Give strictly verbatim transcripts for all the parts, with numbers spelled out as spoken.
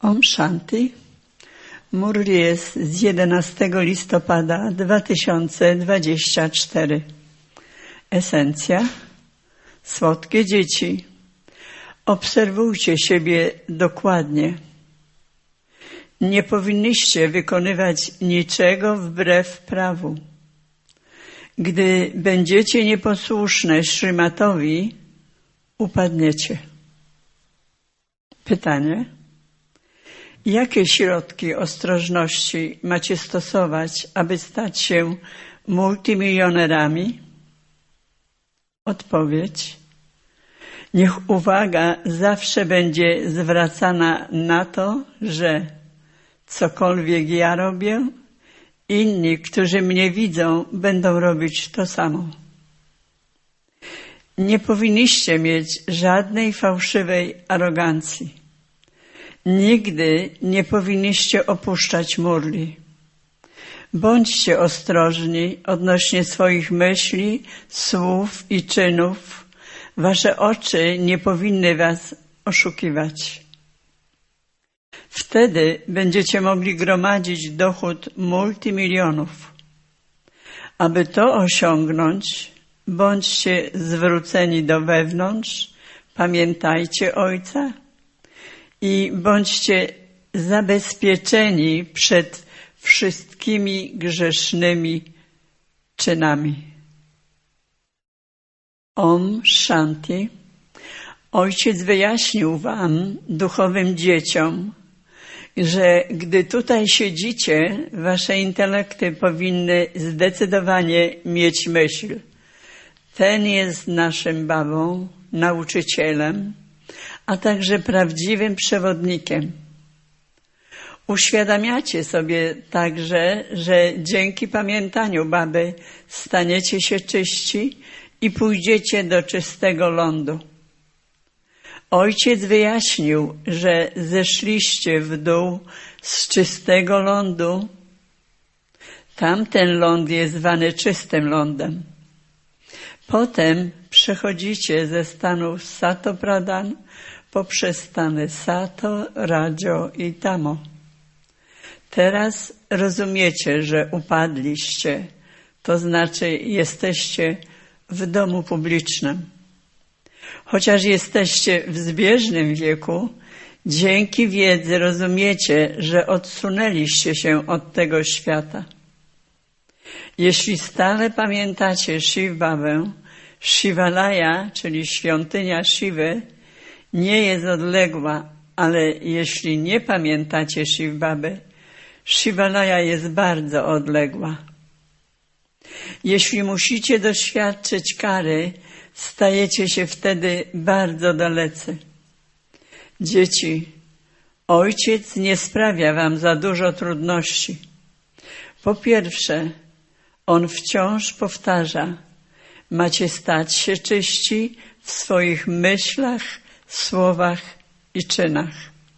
Om Shanti. Murli jest z jedenastego listopada dwa tysiące dwudziestego czwartego. Esencja. Słodkie dzieci. Obserwujcie siebie dokładnie. Nie powinniście wykonywać niczego wbrew prawu. Gdy będziecie nieposłuszne Śrimatowi, upadniecie. Pytanie. Jakie środki ostrożności macie stosować, aby stać się multimilionerami? Odpowiedź. Niech uwaga zawsze będzie zwracana na to, że cokolwiek ja robię, inni, którzy mnie widzą, będą robić to samo. Nie powinniście mieć żadnej fałszywej arogancji. Nigdy nie powinniście opuszczać Murli. Bądźcie ostrożni odnośnie swoich myśli, słów i czynów. Wasze oczy nie powinny was oszukiwać. Wtedy będziecie mogli gromadzić dochód multimilionów. Aby to osiągnąć, bądźcie zwróceni do wewnątrz, pamiętajcie Ojca i bądźcie zabezpieczeni przed wszystkimi grzesznymi czynami. Om Shanti. Ojciec wyjaśnił wam, duchowym dzieciom, że gdy tutaj siedzicie, wasze intelekty powinny zdecydowanie mieć myśl. Ten jest naszym babą, nauczycielem, a także prawdziwym przewodnikiem. Uświadamiacie sobie także, że dzięki pamiętaniu baby staniecie się czyści i pójdziecie do czystego lądu. Ojciec wyjaśnił, że zeszliście w dół z czystego lądu. Tamten ląd jest zwany czystym lądem. Potem przechodzicie ze stanu Sato Pradhan poprzez stany Sato, Rajo i Tamo. Teraz rozumiecie, że upadliście, to znaczy jesteście w domu publicznym. Chociaż jesteście w zbieżnym wieku, dzięki wiedzy rozumiecie, że odsunęliście się od tego świata. Jeśli stale pamiętacie Shiv-babę, Shivalaya, czyli świątynia Shiwy, nie jest odległa, ale jeśli nie pamiętacie Shiv-baby, Shivalaya jest bardzo odległa. Jeśli musicie doświadczyć kary, stajecie się wtedy bardzo dalecy. Dzieci, Ojciec nie sprawia wam za dużo trudności. Po pierwsze, On wciąż powtarza, macie stać się czyści w swoich myślach, słowach i czynach.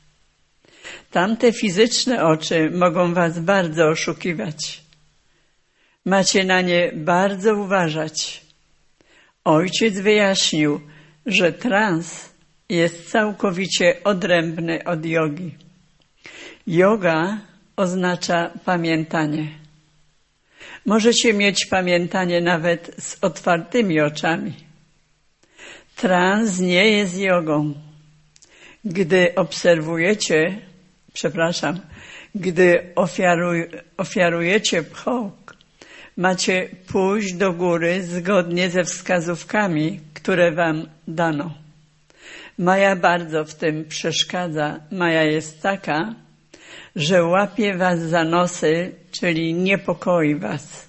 Tamte fizyczne oczy mogą was bardzo oszukiwać. Macie na nie bardzo uważać. Ojciec wyjaśnił, że trans jest całkowicie odrębny od jogi. Joga oznacza pamiętanie. Możecie mieć pamiętanie nawet z otwartymi oczami. Trans nie jest jogą. Gdy obserwujecie, przepraszam, gdy ofiaruj, ofiarujecie pchok, macie pójść do góry zgodnie ze wskazówkami, które wam dano. Maja bardzo w tym przeszkadza. Maja jest taka, że łapie was za nosy, czyli niepokoi was.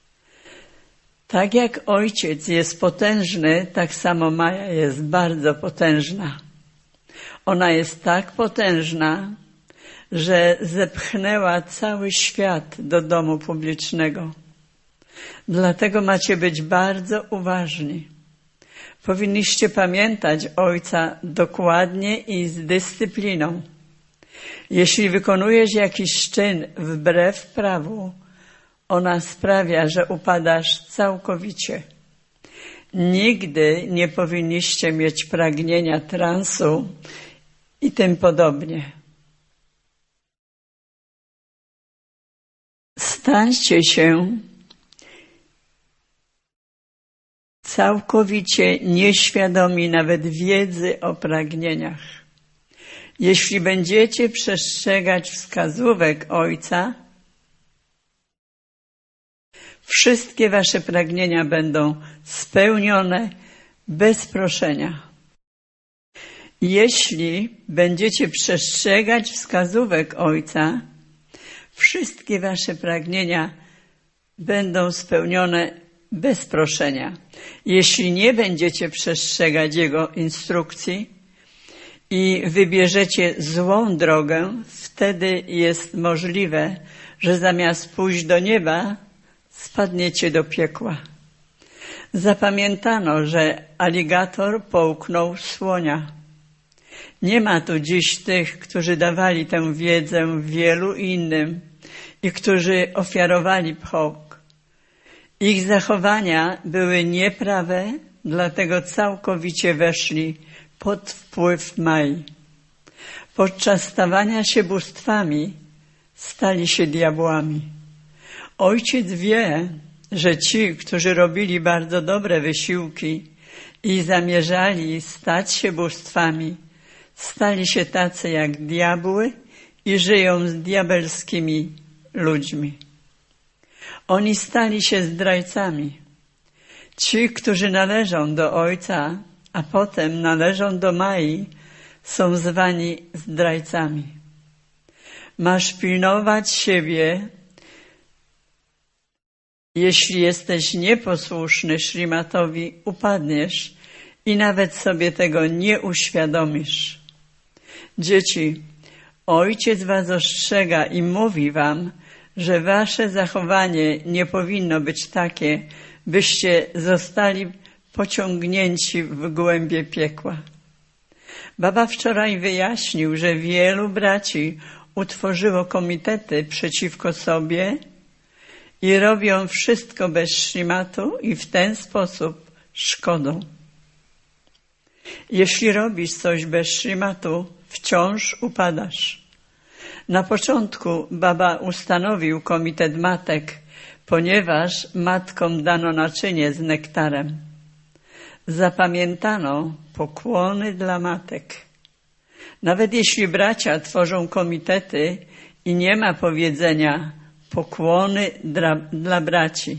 Tak jak Ojciec jest potężny, tak samo Maja jest bardzo potężna. Ona jest tak potężna, że zepchnęła cały świat do domu publicznego. Dlatego macie być bardzo uważni. Powinniście pamiętać Ojca dokładnie i z dyscypliną. Jeśli wykonujesz jakiś czyn wbrew prawu, ona sprawia, że upadasz całkowicie. Nigdy nie powinniście mieć pragnienia transu i tym podobnie. Stańcie się całkowicie nieświadomi nawet wiedzy o pragnieniach. Jeśli będziecie przestrzegać wskazówek Ojca, wszystkie wasze pragnienia będą spełnione bez proszenia. Jeśli będziecie przestrzegać wskazówek Ojca, wszystkie wasze pragnienia będą spełnione bez proszenia. Jeśli nie będziecie przestrzegać Jego instrukcji i wybierzecie złą drogę, wtedy jest możliwe, że zamiast pójść do nieba, spadniecie do piekła. Zapamiętano, że aligator połknął słonia. Nie ma tu dziś tych, którzy dawali tę wiedzę wielu innym i którzy ofiarowali pchok. Ich zachowania były nieprawe, dlatego całkowicie weszli pod wpływ Mai. Podczas stawania się bóstwami stali się diabłami. Ojciec wie, że ci, którzy robili bardzo dobre wysiłki i zamierzali stać się bóstwami, stali się tacy jak diabły i żyją z diabelskimi ludźmi. Oni stali się zdrajcami. Ci, którzy należą do Ojca, a potem należą do Mai, są zwani zdrajcami. Masz pilnować siebie. Jeśli jesteś nieposłuszny Śrimatowi, upadniesz i nawet sobie tego nie uświadomisz. Dzieci, Ojciec was ostrzega i mówi wam, że wasze zachowanie nie powinno być takie, byście zostali pociągnięci w głębie piekła. Baba wczoraj wyjaśnił, że wielu braci utworzyło komitety przeciwko sobie i robią wszystko bez Śrimatu i w ten sposób szkodą. Jeśli robisz coś bez Śrimatu, wciąż upadasz. Na początku baba ustanowił komitet matek, ponieważ matkom dano naczynie z nektarem. Zapamiętano pokłony dla matek. Nawet jeśli bracia tworzą komitety i nie ma powiedzenia pokłony dla, dla braci.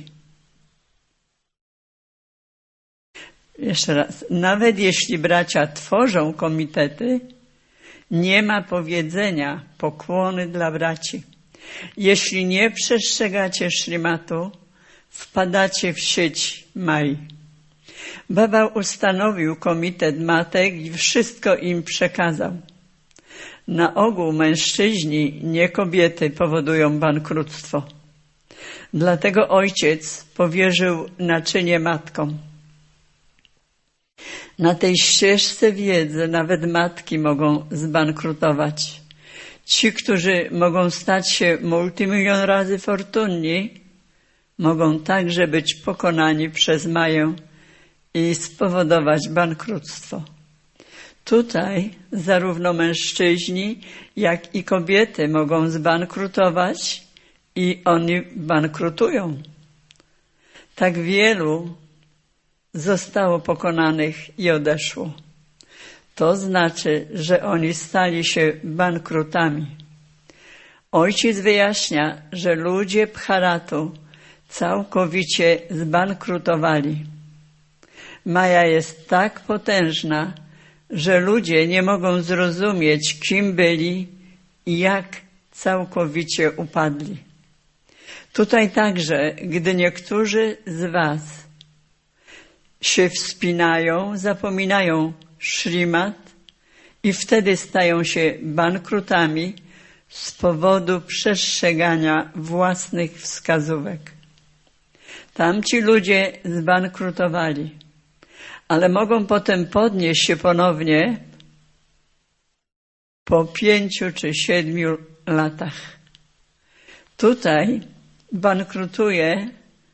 Jeszcze raz. Nawet jeśli bracia tworzą komitety, nie ma powiedzenia pokłony dla braci. Jeśli nie przestrzegacie Śrimatu, wpadacie w sieć Mai. Baba ustanowił komitet matek i wszystko im przekazał. Na ogół mężczyźni, nie kobiety, powodują bankructwo. Dlatego ojciec powierzył naczynie matkom. Na tej ścieżce wiedzy nawet matki mogą zbankrutować. Ci, którzy mogą stać się multimilion razy fortunni, mogą także być pokonani przez Maję i spowodować bankructwo. Tutaj zarówno mężczyźni, jak i kobiety mogą zbankrutować i oni bankrutują. Tak wielu zostało pokonanych i odeszło. To znaczy, że oni stali się bankrutami. Ojciec wyjaśnia, że ludzie Bharatu całkowicie zbankrutowali. Maja jest tak potężna, że ludzie nie mogą zrozumieć, kim byli i jak całkowicie upadli. Tutaj także, gdy niektórzy z was się wspinają, zapominają Śrimat i wtedy stają się bankrutami z powodu przestrzegania własnych wskazówek. Tamci ludzie zbankrutowali, ale mogą potem podnieść się ponownie po pięciu czy siedmiu latach. Tutaj bankrutuje,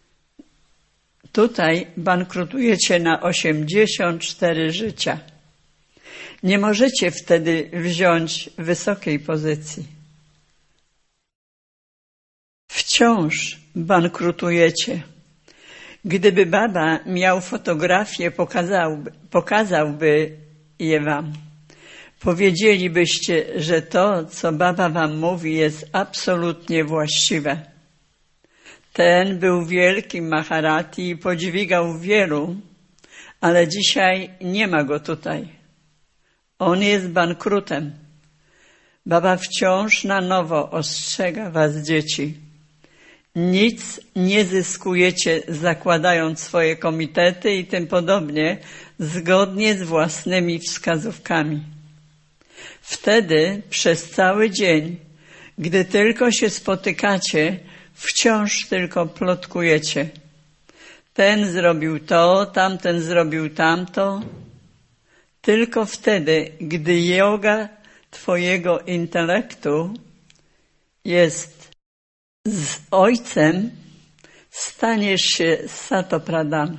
tutaj bankrutujecie na osiemdziesiąt cztery życia. Nie możecie wtedy wziąć wysokiej pozycji. Wciąż wciąż bankrutujecie. Gdyby baba miał fotografię, pokazałby, pokazałby je wam. Powiedzielibyście, że to, co baba wam mówi, jest absolutnie właściwe. Ten był wielkim Maharati i podźwigał wielu, ale dzisiaj nie ma go tutaj. On jest bankrutem. Baba wciąż na nowo ostrzega was, dzieci. Nic nie zyskujecie, zakładając swoje komitety i tym podobnie, zgodnie z własnymi wskazówkami. Wtedy przez cały dzień, gdy tylko się spotykacie, wciąż tylko plotkujecie. Ten zrobił to, tamten zrobił tamto. Tylko wtedy, gdy joga twojego intelektu jest z Ojcem, staniesz się Satopradhan.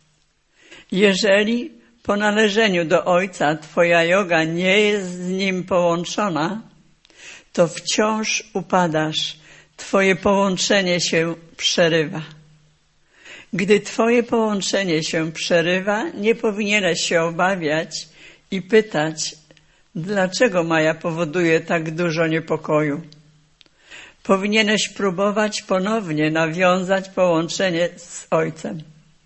Jeżeli po należeniu do Ojca twoja joga nie jest z Nim połączona, to wciąż upadasz, twoje połączenie się przerywa. Gdy twoje połączenie się przerywa, nie powinieneś się obawiać i pytać, dlaczego Maja powoduje tak dużo niepokoju. Powinieneś próbować ponownie nawiązać połączenie z Ojcem.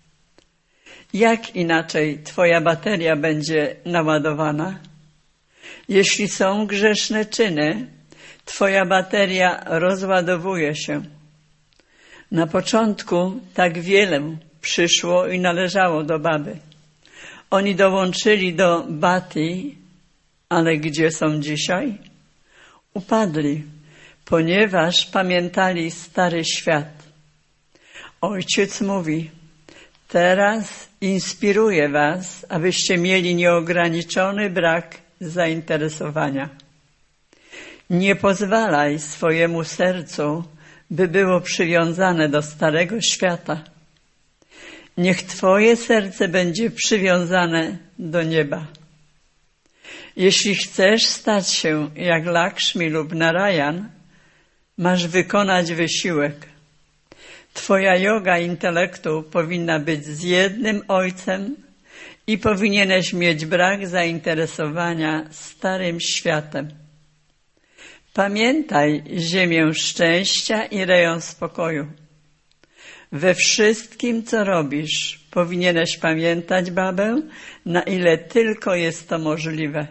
Jak inaczej twoja bateria będzie naładowana? Jeśli są grzeszne czyny, twoja bateria rozładowuje się. Na początku tak wiele przyszło i należało do baby. Oni dołączyli do Bhati, ale gdzie są dzisiaj? Upadli, ponieważ pamiętali stary świat. Ojciec mówi, teraz inspiruję was, abyście mieli nieograniczony brak zainteresowania. Nie pozwalaj swojemu sercu, by było przywiązane do starego świata. Niech twoje serce będzie przywiązane do nieba. Jeśli chcesz stać się jak Lakshmi lub Narayan, masz wykonać wysiłek. Twoja joga intelektu powinna być z jednym Ojcem i powinieneś mieć brak zainteresowania starym światem. Pamiętaj ziemię szczęścia i rejon spokoju. We wszystkim, co robisz, powinieneś pamiętać babę, na ile tylko jest to możliwe.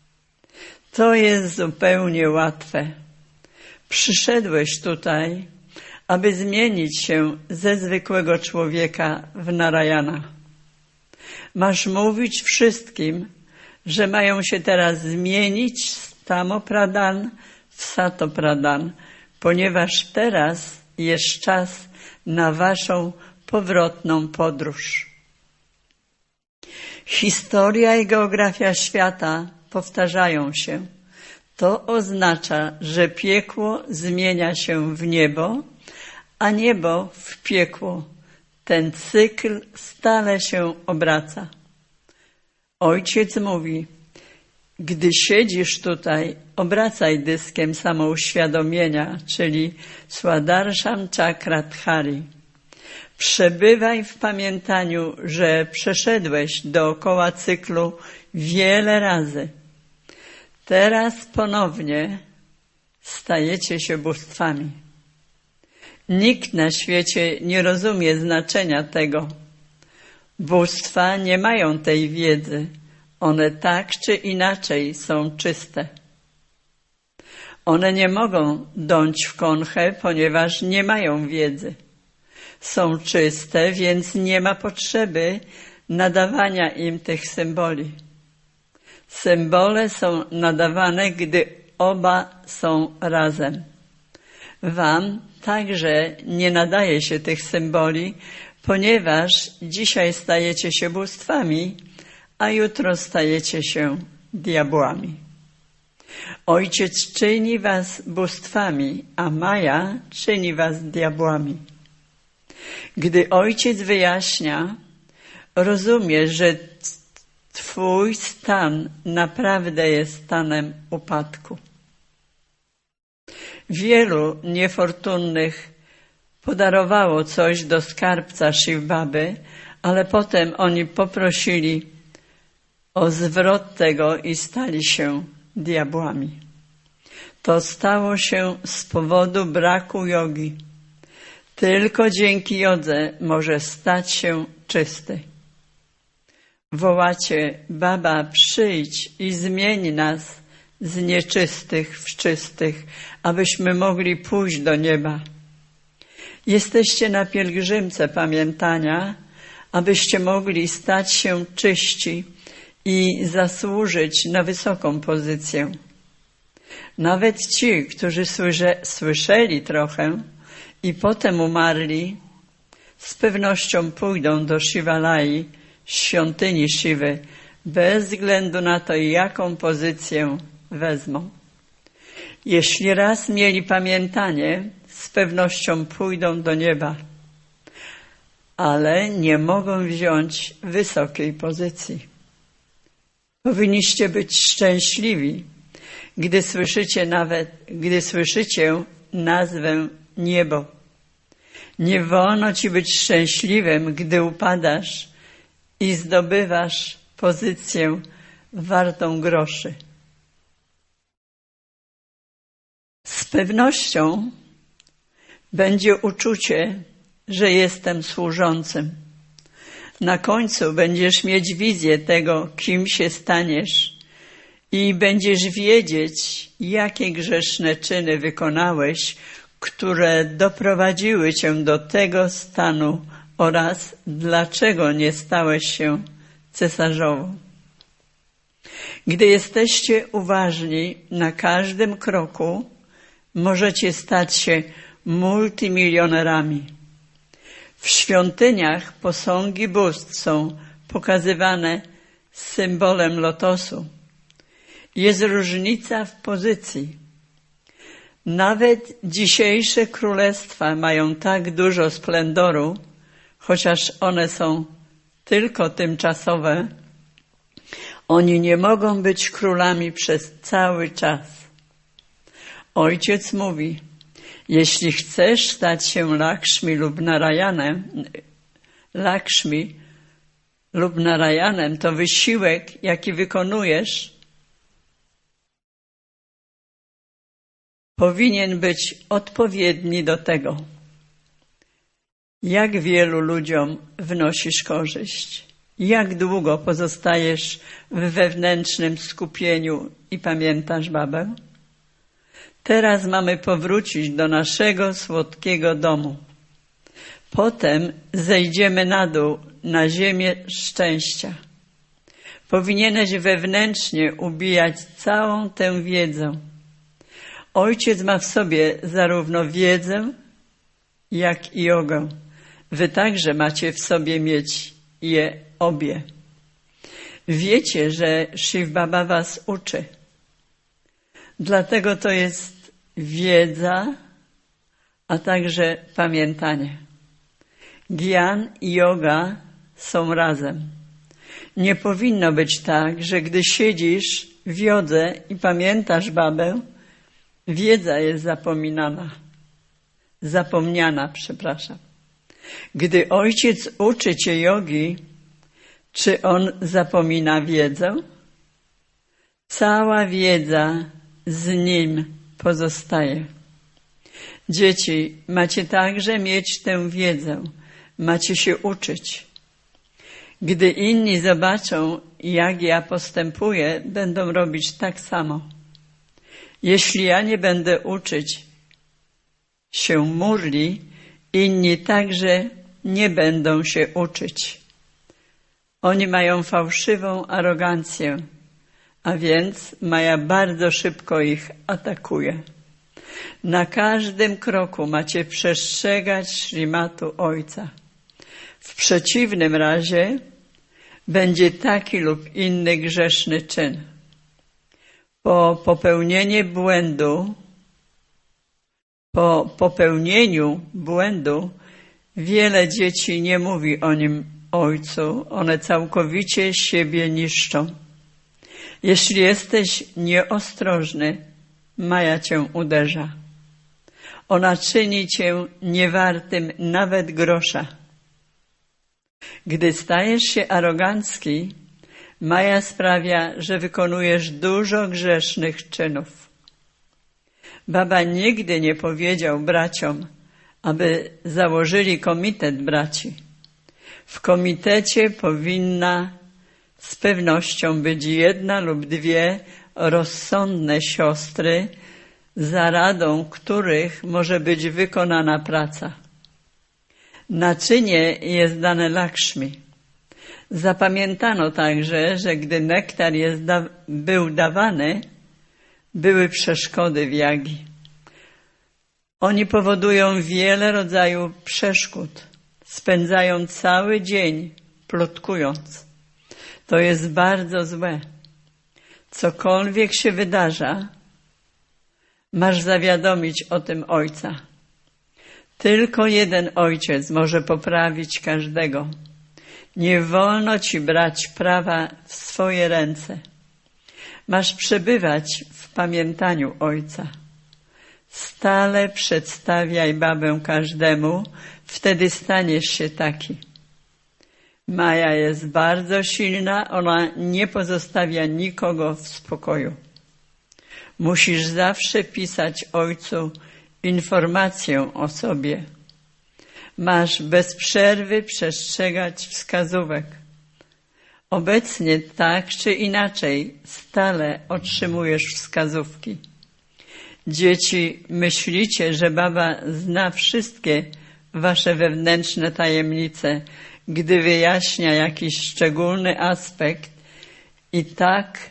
To jest zupełnie łatwe. Przyszedłeś tutaj, aby zmienić się ze zwykłego człowieka w Narayana. Masz mówić wszystkim, że mają się teraz zmienić z Tamopradhan w Satopradhan, ponieważ teraz jest czas na waszą powrotną podróż. Historia i geografia świata powtarzają się. To oznacza, że piekło zmienia się w niebo, a niebo w piekło. Ten cykl stale się obraca. Ojciec mówi, gdy siedzisz tutaj, obracaj dyskiem samouświadomienia, czyli Swadarsham Chakradhari. Przebywaj w pamiętaniu, że przeszedłeś dookoła cyklu wiele razy. Teraz ponownie stajecie się bóstwami. Nikt na świecie nie rozumie znaczenia tego. Bóstwa nie mają tej wiedzy. One tak czy inaczej są czyste. One nie mogą dąć w konchę, ponieważ nie mają wiedzy. Są czyste, więc nie ma potrzeby nadawania im tych symboli. Symbole są nadawane, gdy oba są razem. Wam także nie nadaje się tych symboli, ponieważ dzisiaj stajecie się bóstwami, a jutro stajecie się diabłami. Ojciec czyni was bóstwami, a Maja czyni was diabłami. Gdy Ojciec wyjaśnia, rozumie, że twój stan naprawdę jest stanem upadku. Wielu niefortunnych podarowało coś do skarbca Shiv Baby, ale potem oni poprosili o zwrot tego i stali się diabłami. To stało się z powodu braku jogi. Tylko dzięki jodze może stać się czysty. Wołacie: Baba, przyjdź i zmień nas z nieczystych w czystych, abyśmy mogli pójść do nieba. Jesteście na pielgrzymce pamiętania, abyście mogli stać się czyści i zasłużyć na wysoką pozycję. Nawet ci, którzy słysze, słyszeli trochę i potem umarli, z pewnością pójdą do Shivalai, świątyni Shiwy, bez względu na to, jaką pozycję wezmą. Jeśli raz mieli pamiętanie, z pewnością pójdą do nieba, ale nie mogą wziąć wysokiej pozycji. Powinniście być szczęśliwi, gdy słyszycie nawet, gdy słyszycie nazwę niebo. Nie wolno ci być szczęśliwym, gdy upadasz i zdobywasz pozycję wartą groszy. Z pewnością będzie uczucie, że jestem służącym. Na końcu będziesz mieć wizję tego, kim się staniesz i będziesz wiedzieć, jakie grzeszne czyny wykonałeś, które doprowadziły cię do tego stanu oraz dlaczego nie stałeś się cesarzową. Gdy jesteście uważni na każdym kroku, możecie stać się multimilionerami. W świątyniach posągi bóstw są pokazywane symbolem lotosu. Jest różnica w pozycji. Nawet dzisiejsze królestwa mają tak dużo splendoru, chociaż one są tylko tymczasowe, oni nie mogą być królami przez cały czas. Ojciec mówi: jeśli chcesz stać się Lakshmi lub Narayanem, Lakshmi lub Narayanem, to wysiłek, jaki wykonujesz, powinien być odpowiedni do tego. Jak wielu ludziom wnosisz korzyść? Jak długo pozostajesz w wewnętrznym skupieniu i pamiętasz babę? Teraz mamy powrócić do naszego słodkiego domu. Potem zejdziemy na dół, na ziemię szczęścia. Powinieneś wewnętrznie ubijać całą tę wiedzę. Ojciec ma w sobie zarówno wiedzę, jak i jogę. Wy także macie w sobie mieć je obie. Wiecie, że Shiv Baba was uczy. Dlatego to jest wiedza, a także pamiętanie. Gyan i yoga są razem. Nie powinno być tak, że gdy siedzisz w jodze i pamiętasz babę, wiedza jest zapominana. Zapomniana, przepraszam. Gdy ojciec uczy cię jogi, czy on zapomina wiedzę? Cała wiedza z nim pozostaje. Dzieci, macie także mieć tę wiedzę. Macie się uczyć. Gdy inni zobaczą, jak ja postępuję, będą robić tak samo. Jeśli ja nie będę uczyć się murli, inni także nie będą się uczyć. Oni mają fałszywą arogancję, a więc Maja bardzo szybko ich atakuje. Na każdym kroku macie przestrzegać Śrimatu Ojca. W przeciwnym razie będzie taki lub inny grzeszny czyn. Po popełnieniu błędu, po popełnieniu błędu wiele dzieci nie mówi o nim ojcu. One całkowicie siebie niszczą. Jeśli jesteś nieostrożny, Maja cię uderza. Ona czyni cię niewartym nawet grosza. Gdy stajesz się arogancki, maja sprawia, że wykonujesz dużo grzesznych czynów. Baba nigdy nie powiedział braciom, aby założyli komitet braci. W komitecie powinna z pewnością być jedna lub dwie rozsądne siostry, za radą których może być wykonana praca. Naczynie jest dane Lakshmi. Zapamiętano także, że gdy nektar jest da- był dawany, były przeszkody w jagi. Oni powodują wiele rodzajów przeszkód. Spędzają cały dzień plotkując. To jest bardzo złe. Cokolwiek się wydarza, masz zawiadomić o tym ojca. Tylko jeden ojciec może poprawić każdego. Nie wolno ci brać prawa w swoje ręce. Masz przebywać w pamiętaniu ojca. Stale przedstawiaj babę każdemu, wtedy staniesz się taki. Maja jest bardzo silna, ona nie pozostawia nikogo w spokoju. Musisz zawsze pisać ojcu informację o sobie. Masz bez przerwy przestrzegać wskazówek. Obecnie tak czy inaczej stale otrzymujesz wskazówki. Dzieci, myślicie, że baba zna wszystkie wasze wewnętrzne tajemnice, gdy wyjaśnia jakiś szczególny aspekt i tak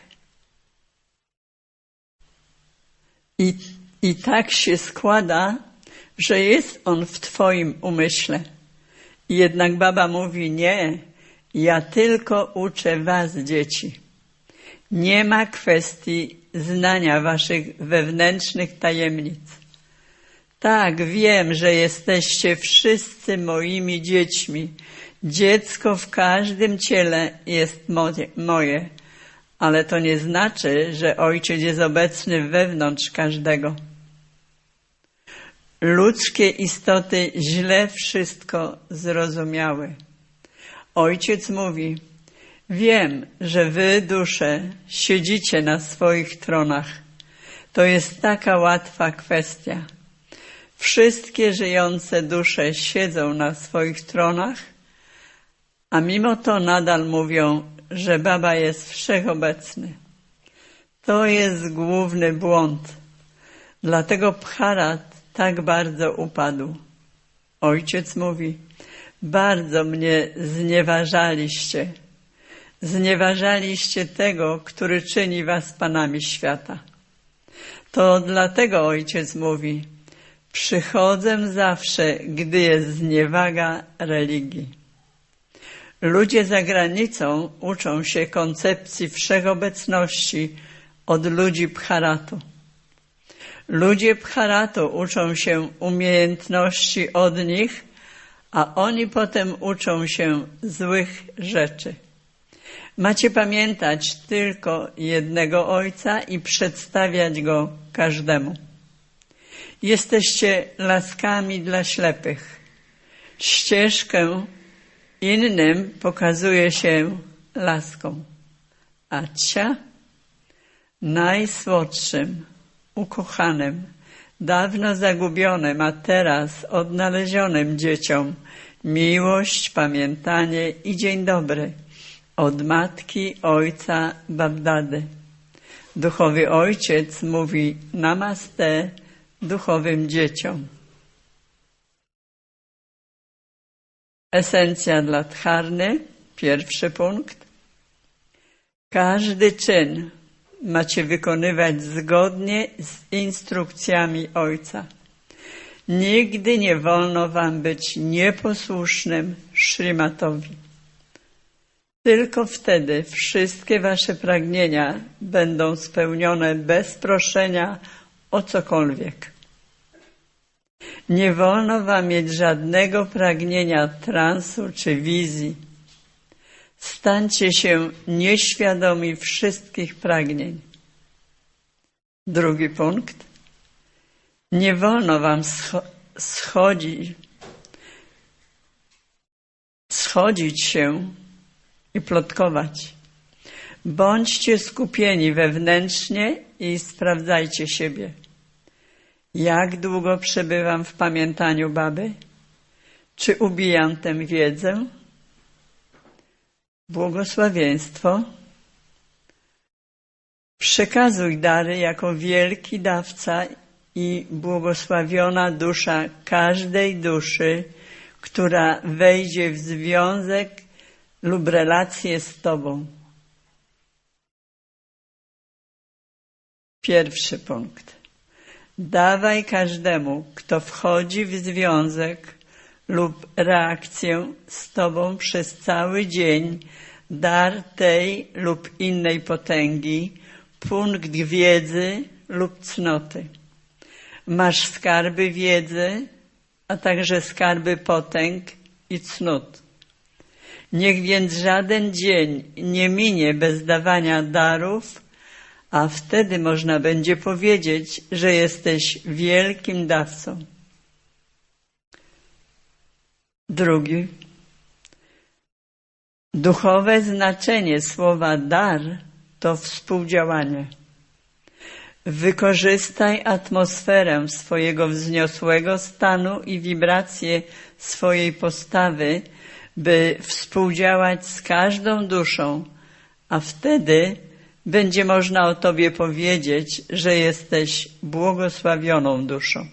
i, i tak się składa, że jest on w twoim umyśle. Jednak baba mówi: nie, ja tylko uczę was, dzieci. Nie ma kwestii znania waszych wewnętrznych tajemnic. Tak, wiem, że jesteście wszyscy moimi dziećmi. Dziecko w każdym ciele jest moje, ale to nie znaczy, że ojciec jest obecny wewnątrz każdego. Ludzkie istoty źle wszystko zrozumiały. Ojciec mówi: wiem, że wy, dusze, siedzicie na swoich tronach. To jest taka łatwa kwestia. Wszystkie żyjące dusze siedzą na swoich tronach, a mimo to nadal mówią, że baba jest wszechobecny. To jest główny błąd. Dlatego Bharat tak bardzo upadł. Ojciec mówi: bardzo mnie znieważaliście. Znieważaliście tego, który czyni was panami świata. To dlatego ojciec mówi: przychodzę zawsze, gdy jest zniewaga religii. Ludzie za granicą uczą się koncepcji wszechobecności od ludzi Bharatu. Ludzie Bharatu uczą się umiejętności od nich, a oni potem uczą się złych rzeczy. Macie pamiętać tylko jednego Ojca i przedstawiać Go każdemu. Jesteście laskami dla ślepych. Ścieżkę innym pokazuje się laską. Acia, najsłodszym, ukochanym, dawno zagubionym, a teraz odnalezionym dzieciom miłość, pamiętanie i dzień dobry od matki, ojca, Babdady. Duchowy ojciec mówi namaste duchowym dzieciom. Esencja dla dharny, pierwszy punkt. Każdy czyn macie wykonywać zgodnie z instrukcjami Ojca. Nigdy nie wolno wam być nieposłusznym Śrimatowi. Tylko wtedy wszystkie wasze pragnienia będą spełnione bez proszenia o cokolwiek. Nie wolno wam mieć żadnego pragnienia transu czy wizji. Stańcie się nieświadomi wszystkich pragnień. Drugi punkt. Nie wolno wam scho- schodzić, schodzić się i plotkować. Bądźcie skupieni wewnętrznie i sprawdzajcie siebie. Jak długo przebywam w pamiętaniu baby? Czy ubijam tę wiedzę? Błogosławieństwo. Przekazuj dary jako wielki dawca i błogosławiona dusza każdej duszy, która wejdzie w związek lub relację z Tobą. Pierwszy punkt. Dawaj każdemu, kto wchodzi w związek lub reakcję z Tobą przez cały dzień, dar tej lub innej potęgi, punkt wiedzy lub cnoty. Masz skarby wiedzy, a także skarby potęg i cnót. Niech więc żaden dzień nie minie bez dawania darów, a wtedy można będzie powiedzieć, że jesteś wielkim dawcą. Drugi. Duchowe znaczenie słowa dar to współdziałanie. Wykorzystaj atmosferę swojego wzniosłego stanu i wibracje swojej postawy, by współdziałać z każdą duszą, a wtedy będzie można o Tobie powiedzieć, że jesteś błogosławioną duszą.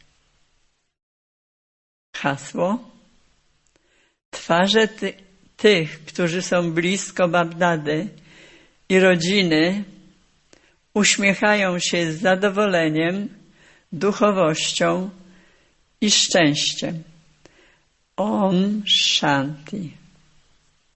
Hasło. Twarze ty, tych, którzy są blisko Bagdady i rodziny, uśmiechają się z zadowoleniem, duchowością i szczęściem. Om Shanti.